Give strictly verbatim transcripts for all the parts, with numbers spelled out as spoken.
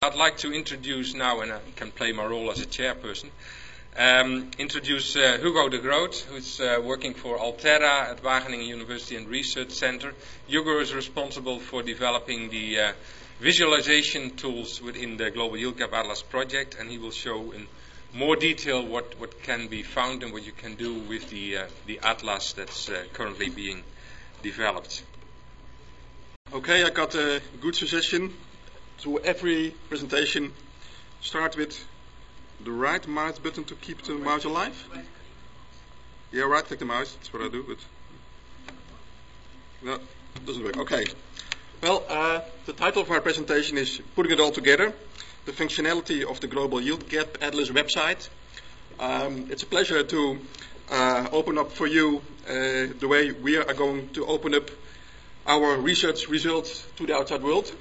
I'd like to introduce now, and I can play my role as a chairperson, um, introduce uh, Hugo de Groot, who's uh, working for Altera at Wageningen University and Research Center. Hugo is responsible for developing the uh, visualization tools within the Global Yield Gap Atlas project, and he will show in more detail what, what can be found and what you can do with the, uh, the atlas that's uh, currently being developed. Okay, I got a good suggestion. To every presentation, start with the right mouse button to keep the mouse alive. Yeah, right click the mouse, that's what I do, but no, it doesn't work. Okay. Well, uh, the title of my presentation is Putting It All Together, the functionality of the Global Yield Gap Atlas website. Um, it's a pleasure to uh, open up for you uh, the way we are going to open up our research results to the outside world.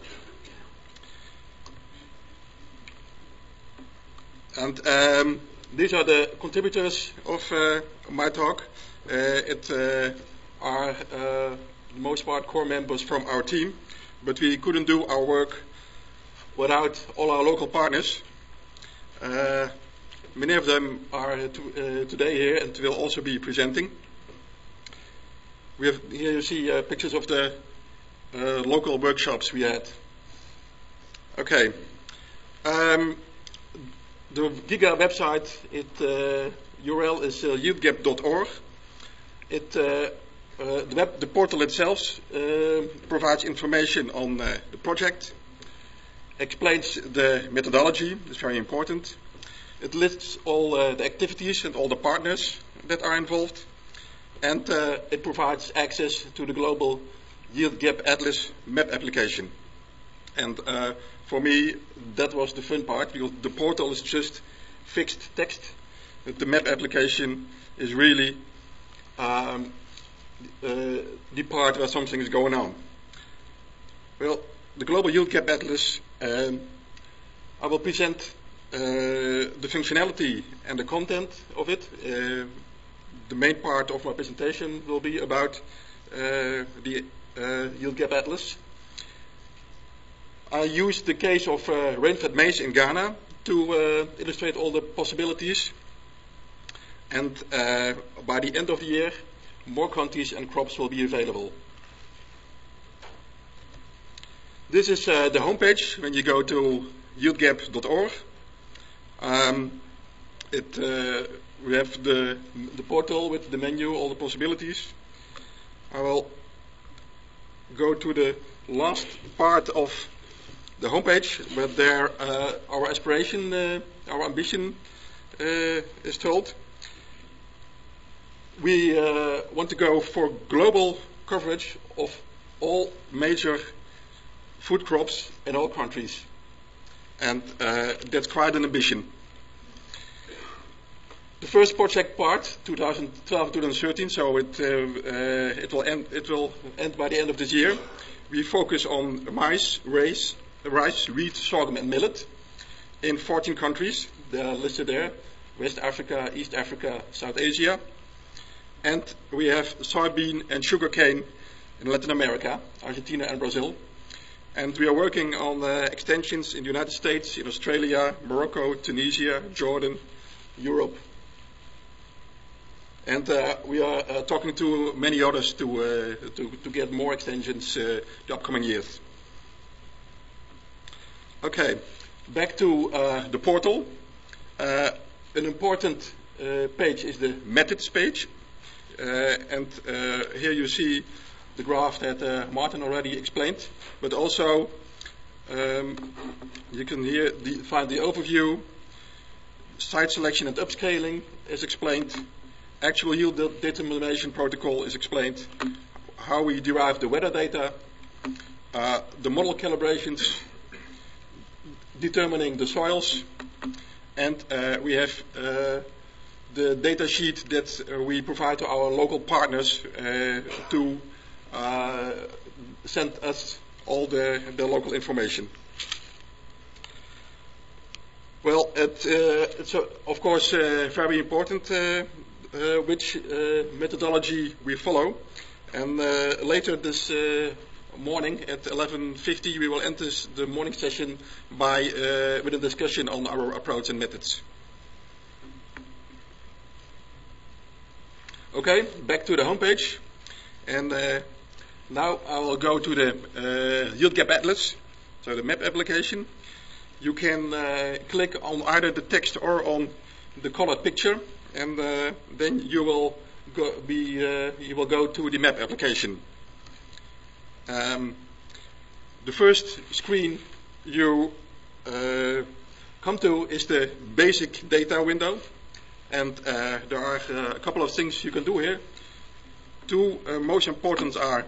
And um, these are the contributors of uh, my talk. Uh, it uh, are, uh, the most part, core members from our team, but we couldn't do our work without all our local partners. Uh, many of them are to, uh, today here and will also be presenting. We have here you see uh, pictures of the uh, local workshops we had. Okay. Um, The GIGA website, it, uh, U R L is uh, yield gap dot org. It, uh, uh, the, web, the portal itself uh, provides information on uh, the project, explains the methodology, it's very important. It lists all uh, the activities and all the partners that are involved, and uh, it provides access to the Global Yield Gap Atlas map application. And uh, for me, that was the fun part, because the portal is just fixed text. But the map application is really um, uh, the part where something is going on. Well, the Global Yield Gap Atlas, um, I will present uh, the functionality and the content of it. Uh, the main part of my presentation will be about uh, the uh, Yield Gap Atlas. I used the case of uh, rain-fed maize in Ghana to uh, illustrate all the possibilities. And uh, by the end of the year, more countries and crops will be available. This is uh, the homepage when you go to yield gap dot org. Um, it, uh, we have the, the portal with the menu, all the possibilities. I will go to the last part of the homepage, but there uh, our aspiration, uh, our ambition uh, is told. We uh, want to go for global coverage of all major food crops in all countries, and uh, that's quite an ambition. The first project part, twenty twelve to twenty thirteen, so it uh, uh, it will end. It will end by the end of this year. We focus on maize, rice. rice, wheat, sorghum and millet in fourteen countries. They are listed there: West Africa, East Africa, South Asia. And we have soybean and sugarcane in Latin America, Argentina and Brazil. And we are working on uh, extensions in the United States, in Australia, Morocco, Tunisia, Jordan, Europe. And uh, we are uh, talking to many others to, uh, to, to get more extensions uh, the upcoming years. Okay, back to uh, the portal. Uh, an important uh, page is the methods page. Uh, and uh, here you see the graph that uh, Martin already explained. But also, um, you can here the, find the overview. Site selection and upscaling is explained. Actual yield determination protocol is explained. How we derive the weather data. Uh, the model calibrations. Determining the soils, and uh, we have uh, the data sheet that uh, we provide to our local partners uh, to uh, send us all the, the local information. Well, it, uh, it's uh, of course uh, very important uh, uh, which uh, methodology we follow, and uh, later this uh, morning at eleven fifty. We will end this, the morning session by uh, with a discussion on our approach and methods. Okay, back to the homepage, and uh, now I will go to the uh, Yield Gap Atlas, so the map application. You can uh, click on either the text or on the colored picture, and uh, then you will go be uh, you will go to the map application. Um, the first screen you uh, come to is the basic data window, and uh, there are uh, a couple of things you can do here. Two uh, most important are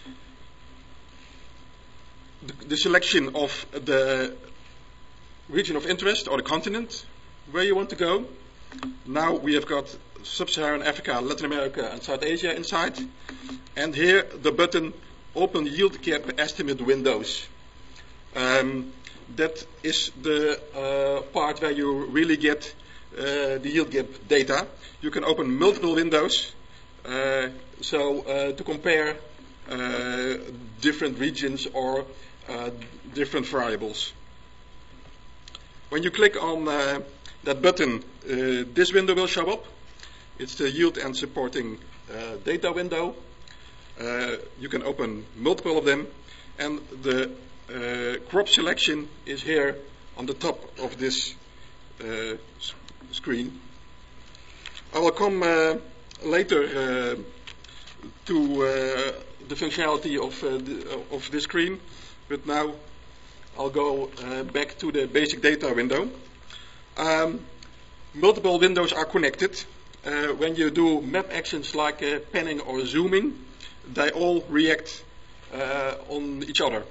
the, the selection of the region of interest or the continent where you want to go. Now we have got Sub-Saharan Africa, Latin America and South Asia inside, and here the button Open Yield Gap Estimate Windows. Um, that is the uh, part where you really get uh, the yield gap data. You can open multiple windows uh, so uh, to compare uh, different regions or uh, different variables. When you click on uh, that button, uh, this window will show up. It's the yield and supporting uh, data window. Uh, you can open multiple of them, and the uh, crop selection is here on the top of this uh, s- screen. I will come uh, later uh, to uh, the functionality of, uh, the, of this screen, but now I'll go uh, back to the basic data window. Um, multiple windows are connected. Uh, when you do map actions like uh, panning or zooming, they all react uh, on each other.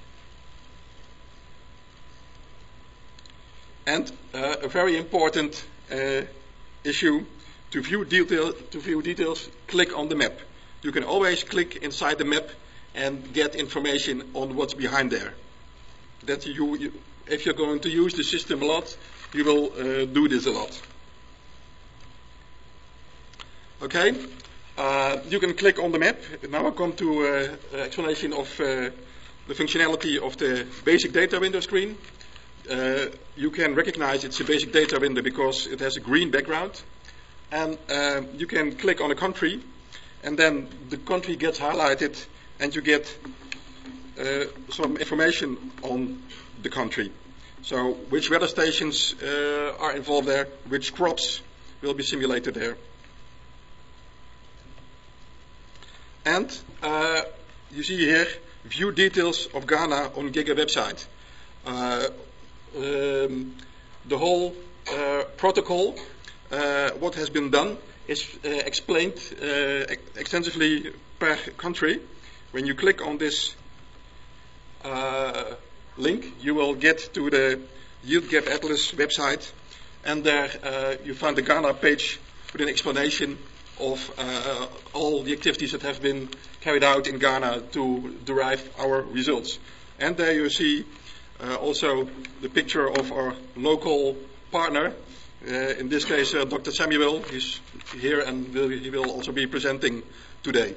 And uh, a very important uh, issue, to view, detail, to view details, click on the map. You can always click inside the map and get information on what's behind there. That you, you, if you're going to use the system a lot, you will uh, do this a lot. Okay, uh, you can click on the map. Now I come to uh, an explanation of uh, the functionality of the basic data window screen. Uh, you can recognize it's a basic data window because it has a green background. And uh, you can click on a country, and then the country gets highlighted, and you get uh, some information on the country. So which weather stations uh, are involved there, which crops will be simulated there. And uh, you see here, view details of Ghana on Giga website. Uh, um, the whole uh, protocol, uh, what has been done, is uh, explained uh, ex- extensively per country. When you click on this uh, link, you will get to the Yield Gap Atlas website, and there uh, you find the Ghana page with an explanation of uh, all the activities that have been carried out in Ghana to derive our results. And there you see uh, also the picture of our local partner, uh, in this case uh, Doctor Samuel. He's here and will, he will also be presenting today.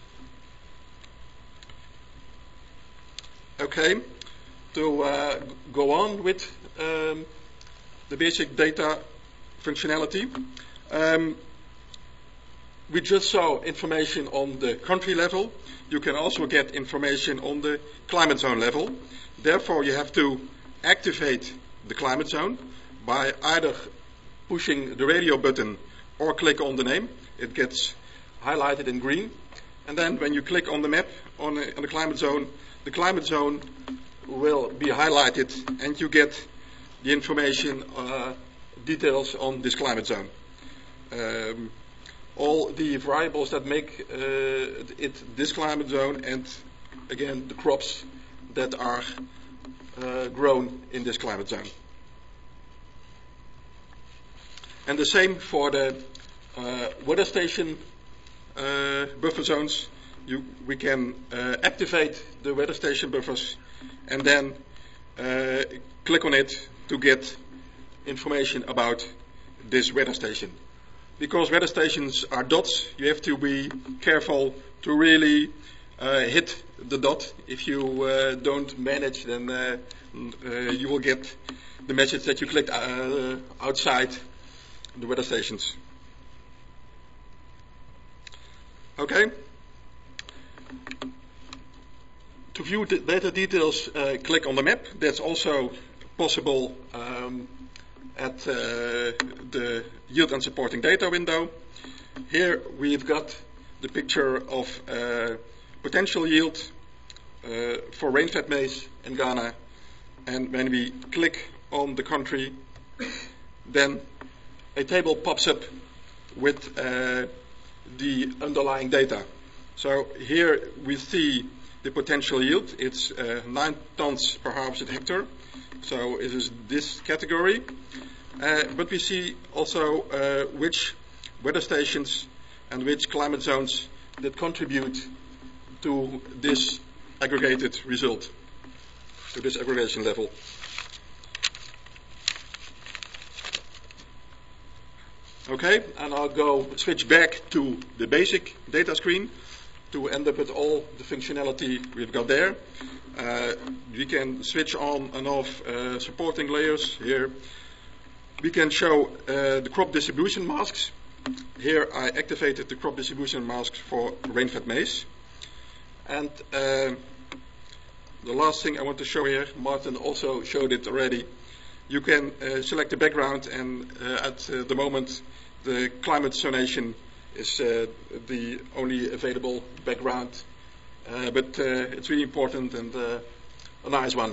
Okay, to uh, go on with um, the basic data functionality. Um, We just saw information on the country level. You can also get information on the climate zone level. Therefore, you have to activate the climate zone by either pushing the radio button or click on the name. It gets highlighted in green. And then when you click on the map on the, on the climate zone, the climate zone will be highlighted, and you get the information, uh, details on this climate zone. Um, all the variables that make uh, it this climate zone, and again the crops that are uh, grown in this climate zone. And the same for the uh, weather station uh, buffer zones. You, we can uh, activate the weather station buffers and then uh, click on it to get information about this weather station. Because weather stations are dots, you have to be careful to really uh, hit the dot. If you uh, don't manage, then uh, uh, you will get the message that you clicked uh, outside the weather stations. Okay. To view the data details, uh, click on the map. That's also possible um, at uh, the yield and supporting data window. Here we've got the picture of uh, potential yield uh, for rain-fed maize in Ghana. And when we click on the country, then a table pops up with uh, the underlying data. So here we see the potential yield. It's uh, nine tons per harvested hectare. So it is this category. Uh, but we see also uh, which weather stations and which climate zones that contribute to this aggregated result, to this aggregation level. Okay, and I'll go switch back to the basic data screen to end up with all the functionality we've got there. Uh, we can switch on and off uh, supporting layers here. We can show uh, the crop distribution masks. Here I activated the crop distribution masks for rain-fed maize. And uh, the last thing I want to show here, Martin also showed it already. You can uh, select the background, and uh, at uh, the moment the climate zonation is uh, the only available background. Uh, but uh, it's really important and uh, a nice one.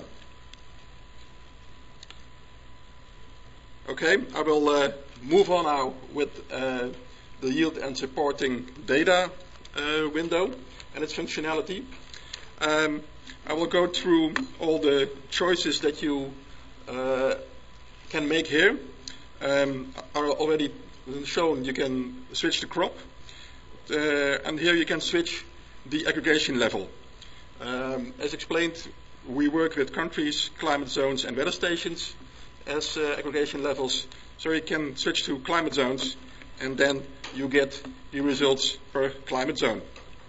Okay, I will uh, move on now with uh, the yield and supporting data uh, window and its functionality. Um, I will go through all the choices that you uh, can make here. Um, are already shown. You can switch the crop, uh, and here you can switch the aggregation level. Um, as explained, we work with countries, climate zones, and weather stations as uh, aggregation levels. So you can switch to climate zones, and then you get the results per climate zone.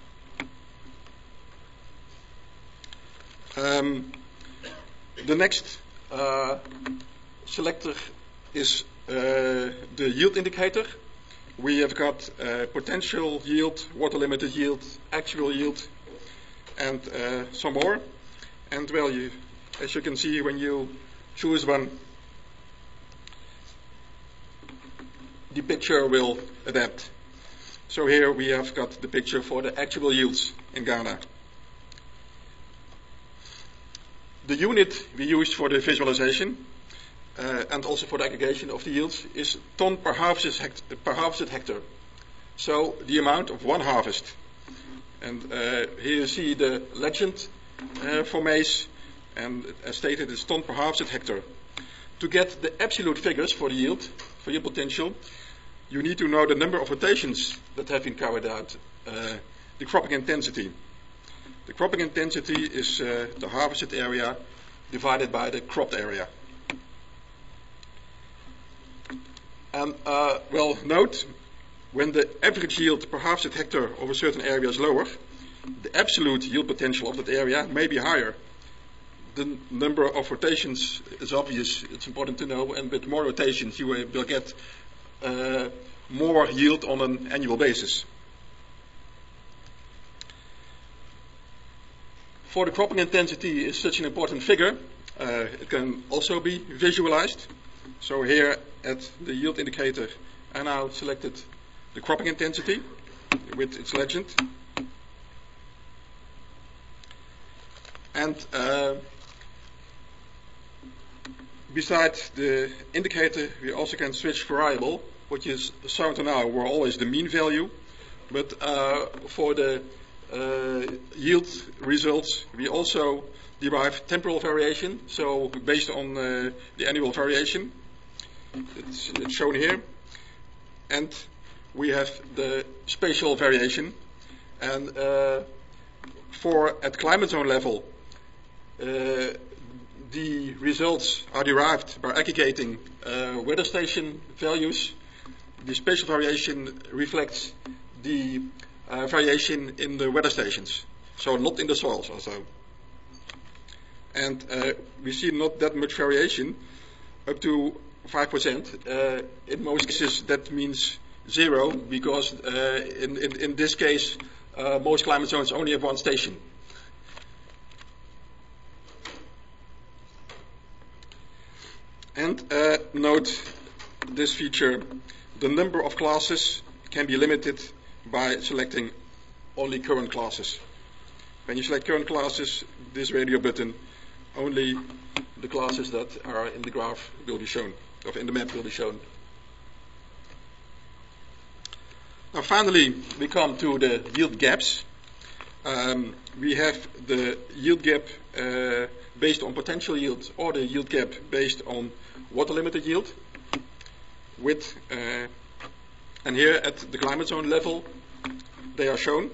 Um, the next uh, selector is uh, the yield indicator. We have got uh, potential yield, water limited yield, actual yield, and uh, some more. And well, you, as you can see, when you choose one, the picture will adapt. So here we have got the picture for the actual yields in Ghana. The unit we used for the visualization uh, and also for the aggregation of the yields is ton per harvested, hect- per harvested hectare. So the amount of one harvest. And uh, here you see the legend uh, for maize, and as stated, it's ton per harvested hectare. To get the absolute figures for the yield, for yield potential, you need to know the number of rotations that have been carried out, uh, the cropping intensity. The cropping intensity is uh, the harvested area divided by the cropped area. And, uh, well, note, when the average yield per harvested hectare of a certain area is lower, the absolute yield potential of that area may be higher. The number of rotations is obvious, it's important to know, and with more rotations you will get uh, more yield on an annual basis. For the cropping intensity is such an important figure, uh, it can also be visualized. So here at the yield indicator, I now selected the cropping intensity with its legend. And uh, besides the indicator, we also can switch variable, which is shown to now were always the mean value. But uh, for the uh, yield results, we also derive temporal variation, so based on uh, the annual variation. It's, it's shown here. And we have the spatial variation. And uh, for at climate zone level, uh, the results are derived by aggregating uh, weather station values. The spatial variation reflects the uh, variation in the weather stations. so not in the soils also. And uh, we see not that much variation, up to five percent. Uh, in most cases that means zero, because uh, in, in, in this case uh, most climate zones only have one station. And uh, note this feature: the number of classes can be limited by selecting only current classes. When you select current classes, this radio button, only the classes that are in the graph will be shown, or in the map will be shown. Now finally we come to the yield gaps. Um, we have the yield gap uh, based on potential yield, or the yield gap based on water limited yield. With uh, and here at the climate zone level they are shown.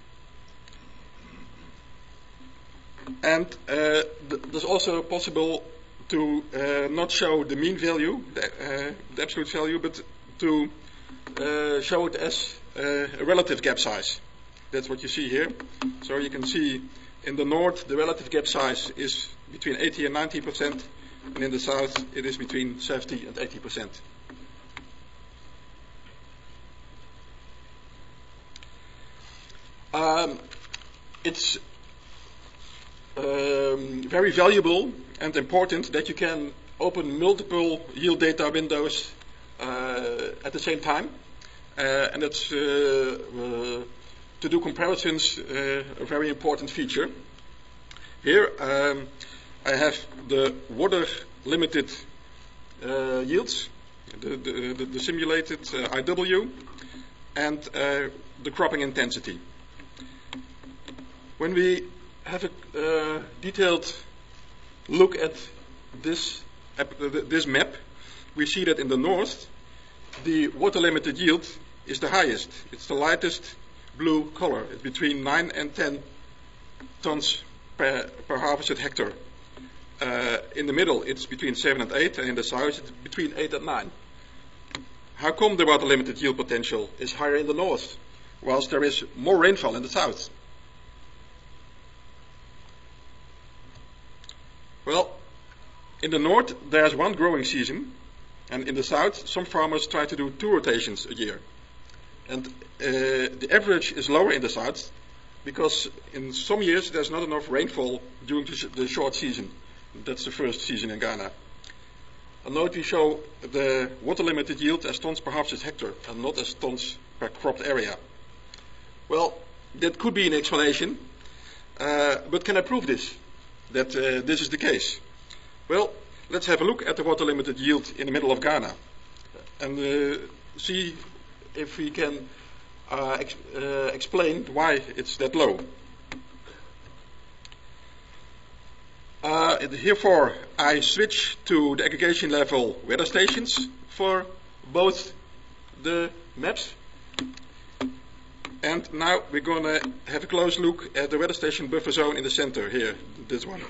And uh, th- there's also possible to uh, not show the mean value, the, uh, the absolute value, but to uh, show it as uh, a relative gap size. That's what you see here. So you can see in the north the relative gap size is between eighty and ninety percent, and in the south it is between seventy and eighty percent. Um, it's Um, very valuable and important that you can open multiple yield data windows uh, at the same time, uh, and that's uh, uh, to do comparisons uh, a very important feature. Here um, I have the water limited uh, yields, the, the, the, the simulated uh, I W, and uh, the cropping intensity. When we have a uh, detailed look at this uh, this map, we see that in the north the water limited yield is the highest. It's the lightest blue color. It's between nine and ten tons per, per harvested hectare. Uh, in the middle it's between seven and eight, and in the south it's between eight and nine. How come the water limited yield potential is higher in the north, whilst there is more rainfall in the south? Well, in the north there's one growing season, and in the south some farmers try to do two rotations a year. And uh, the average is lower in the south because in some years there's not enough rainfall during the, sh- the short season. That's the first season in Ghana. And note we show the water limited yield as tons per harvested hectare and not as tons per cropped area. Well, that could be an explanation, uh, but can I prove this? That uh, this is the case? Well, let's have a look at the water limited yield in the middle of Ghana and uh, see if we can uh, ex- uh, explain why it's that low. Uh, herefore, I switch to the aggregation level weather stations for both the maps. And now we're going to have a close look at the weather station buffer zone in the center here, this one.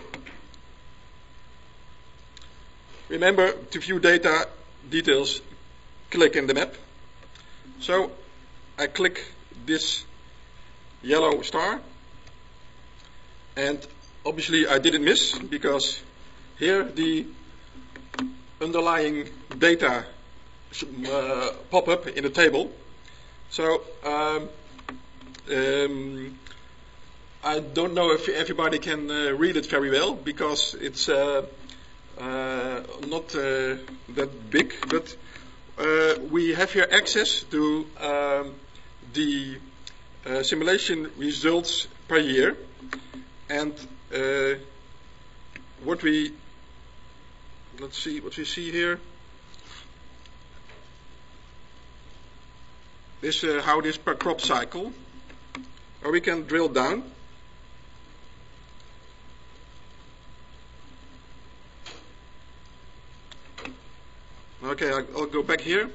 Remember, to view data details, click in the map. So I click this yellow star, and obviously I didn't miss, because here the underlying data uh, pop up in the table. So um, um, I don't know if everybody can uh, read it very well, because it's uh, uh, not uh, that big, but uh, we have here access to um, the uh, simulation results per year, and uh, what we let's see what we see here is uh, how it is per crop cycle, or we can drill down. Okay, I'll, I'll go back here.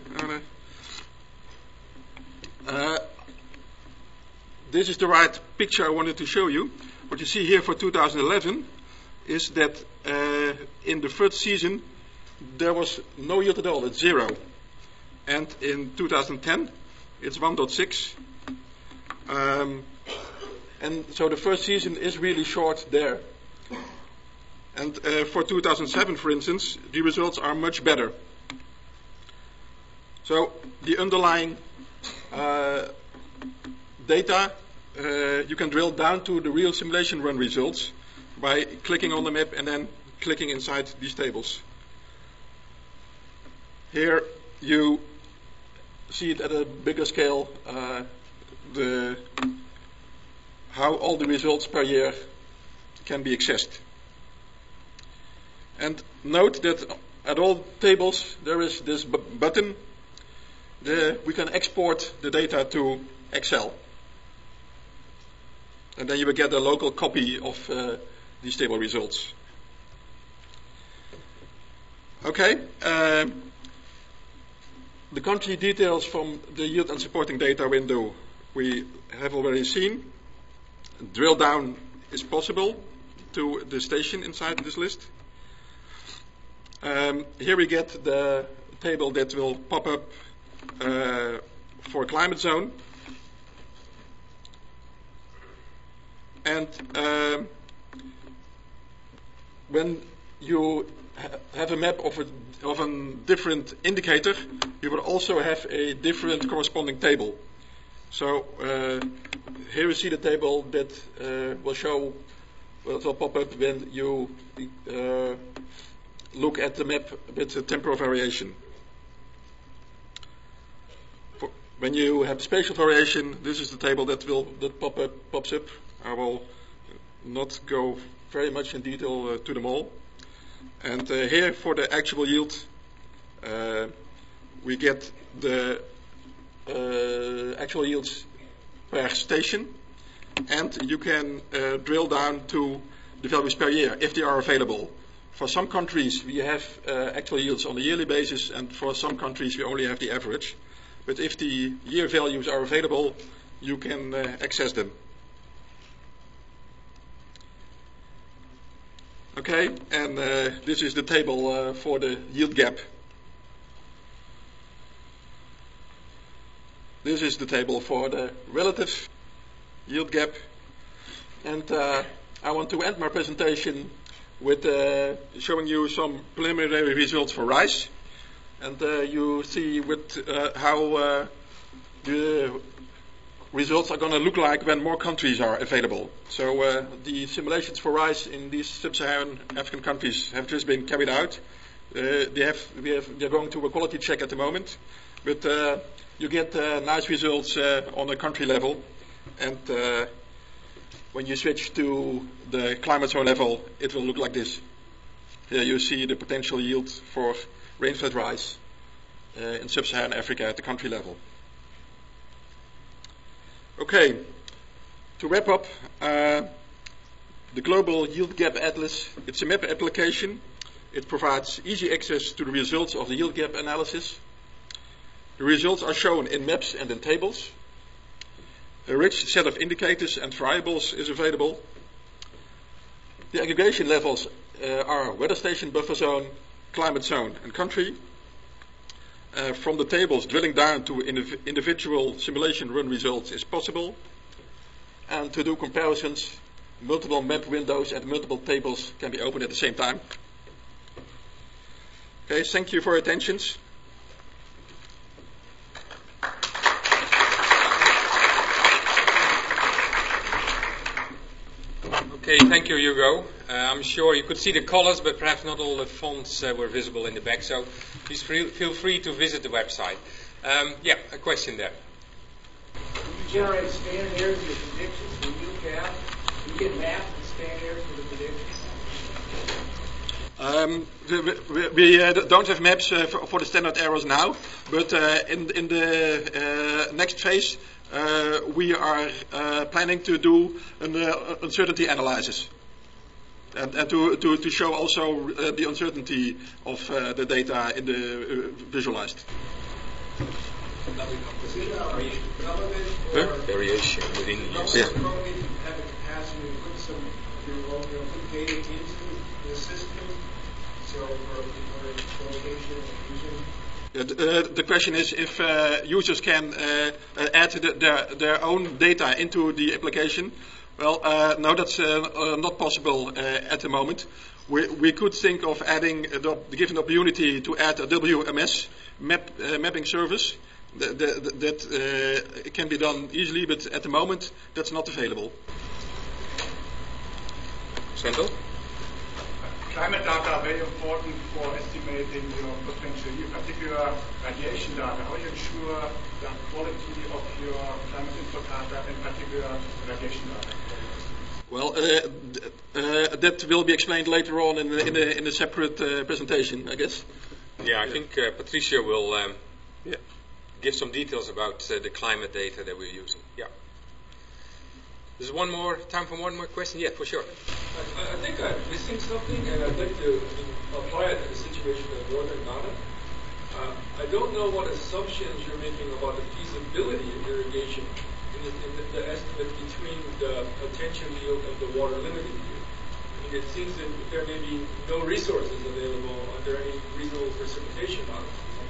Uh, this is the right picture I wanted to show you. What you see here for two thousand eleven is that uh, in the first season there was no yield at all, it's zero. And in two thousand ten it's one point six. Um, And so the first season is really short there. And uh, for two thousand seven, for instance, the results are much better. So the underlying uh, data, uh, you can drill down to the real simulation run results by clicking on the map and then clicking inside these tables. Here you see it at a bigger scale, uh, the, how all the results per year can be accessed. And note that at all tables there is this bu- button. The, we can export the data to Excel. And then you will get a local copy of uh, these table results. Okay. Um, the country details from the yield and supporting data window we have already seen. Drill down is possible to the station inside this list. Um, here we get the table that will pop up uh, for climate zone. And um, when you ha- have a map of a, of a different indicator, you will also have a different corresponding table. So uh, here we see the table that uh, will show, well, it will pop up when you uh, look at the map with the temporal variation. For when you have spatial variation, this is the table that will that pop up pops up. I will not go very much in detail uh, to them all. And uh, here for the actual yield, uh, we get the uh, actual yields per station, and you can uh, drill down to the values per year if they are available. For some countries, we have uh, actual yields on a yearly basis, and for some countries, we only have the average. But if the year values are available, you can uh, access them. Okay, and uh, this is the table uh, for the yield gap. This is the table for the relative yield gap. And uh, I want to end my presentation with uh, showing you some preliminary results for rice. And uh, you see with uh, how uh, the results are going to look like when more countries are available. So uh, the simulations for rice in these sub-Saharan African countries have just been carried out. Uh, they have, we have, they're going to a quality check at the moment. But uh, you get uh, nice results uh, on a country level. And uh, when you switch to the climate zone level, it will look like this. Here you see the potential yield for rainfed rice uh, in sub-Saharan Africa at the country level. Okay, to wrap up, uh, the Global Yield Gap Atlas, it's a map application. It provides easy access to the results of the yield gap analysis. The results are shown in maps and in tables. A rich set of indicators and variables is available. The aggregation levels uh, are weather station, buffer zone, climate zone, and country. Uh, from the tables, drilling down to indiv- individual simulation run results is possible. And to do comparisons, multiple map windows and multiple tables can be opened at the same time. Okay, thank you for your attention. Okay, thank you, Hugo. Uh, I'm sure you could see the colors, but perhaps not all the fonts uh, were visible in the back, so please free, feel free to visit the website. Um, yeah, a question there. You generate standard errors in your predictions for yield gap. You get math and standard errors for the predictions. Um, we we, we uh, don't have maps uh, for, for the standard errors now, but uh, in, in the uh, next phase, uh, we are uh, planning to do an uh, uncertainty analysis. And, and to, to, to show also uh, the uncertainty of uh, the data in the uh, visualized. Huh? Variation within the user. Yeah. Have the capacity to put some put data into the system, so for, for location and using. Yeah, the, uh, the question is if uh, users can uh, uh, add the, their, their own data into the application, Well, uh, no, that's uh, uh, not possible uh, at the moment. We, we could think of adding, uh, the, given the opportunity to add a W M S, map, uh, mapping service. The, the, the, that uh, can be done easily, but at the moment that's not available. Sandel? Climate data are very important for estimating your potential, in particular radiation data. How do you ensure the quality of your climate input data, in particular radiation data? Well, uh, uh, that will be explained later on in, in, a, in a separate uh, presentation, I guess. Yeah, I think uh, Patricia will um, yeah. give some details about uh, the climate data that we're using. Yeah. There's one more time for one more question. Yeah, for sure. I, I think I'm missing something, and I'd like to apply it to the situation of northern Ghana. Uh, I don't know what assumptions you're making about the feasibility of irrigation in the, in the, the estimate between the potential yield and the water limiting yield. I mean, it seems that there may be no resources available under any reasonable precipitation model.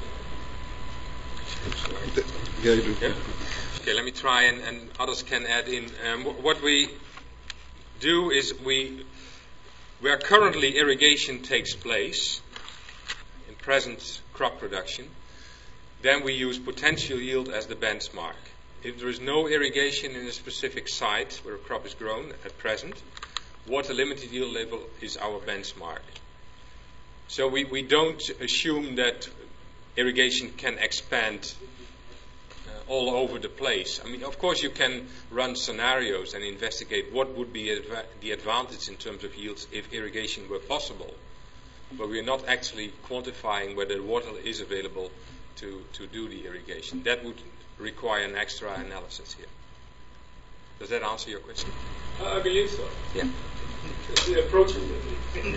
Yeah, you do. Yeah. Okay, let me try, and, and others can add in. Um, w- what we do is we, where currently irrigation takes place, in present crop production, then we use potential yield as the benchmark. If there is no irrigation in a specific site where a crop is grown at present, water limited yield level is our benchmark. So we, we don't assume that irrigation can expand all over the place. I mean, of course, you can run scenarios and investigate what would be adva- the advantage in terms of yields if irrigation were possible. But we're not actually quantifying whether water is available to, to do the irrigation. That would require an extra analysis here. Does that answer your question? Uh, I believe so. Yeah. It's the approach is Yeah.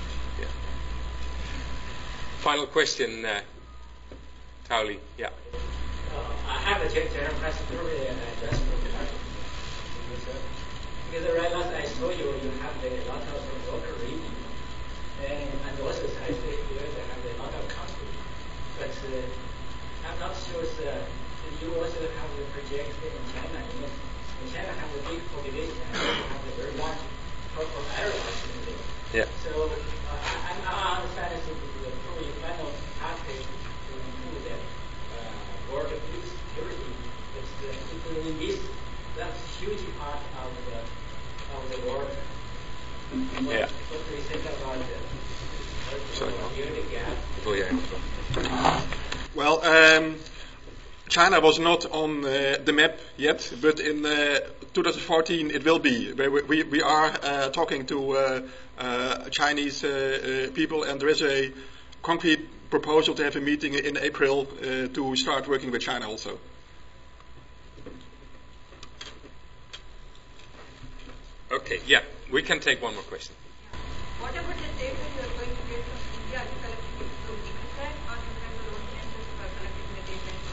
Final question, uh, Tauli. Yeah. Uh, I have a general question earlier, and I just forgot. Because right last I saw you, you have a lot of water reading, and, and also I see here they have a lot of country. But uh, I'm not sure uh, you also have a project in China. You know, in China have a big population and have a very large purple areas in there. Yeah. So uh, I, I understand it's the probably final pathway to improve that. Water security, it's uh, in this, that's a huge part of the of the world. What, Yeah. what do you think about the Sorry. yield gap? Oh, yeah. Well, um, China was not on uh, the map yet, but in uh, twenty fourteen it will be. We, we, we are uh, talking to uh, uh, Chinese uh, uh, people, and there is a concrete proposal to have a meeting in April uh, to start working with China also. Okay, yeah, we can take one more question. What about the data you are going to get from India? Are you collecting it from ICRISAT or you have your own centers for collecting the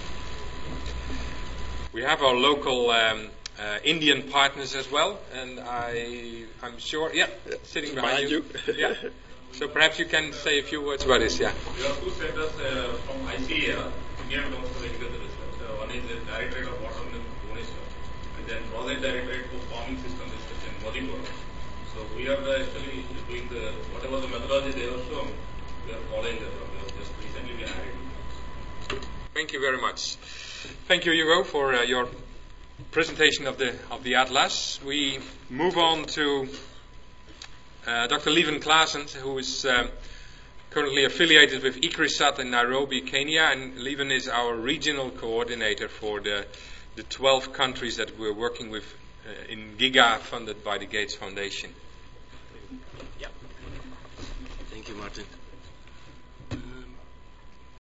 data? We have our local um, uh, Indian partners as well, and I, I'm sure, yeah, sitting behind, Behind you. you. Yeah. So perhaps you can say a few words about this, yeah. We have two centers uh, from I C A R, Indian Council for Agricultural Research. Uh, one is the Directorate of Water in Bhubaneswar, and then Project Directorate for Farming System Research in Modipur. So we are uh, actually doing the, whatever the methodology they have shown, we are following that. We have just recently been added. Thank you very much. Thank you, Hugo, for uh, your presentation of the of the atlas. We move on to uh, Doctor Lieven Klaassen, who is um, currently affiliated with ICRISAT in Nairobi, Kenya, and Lieven is our regional coordinator for the the twelve countries that we're working with uh, in GIGA, funded by the Gates Foundation. Yeah. Thank you, Martin.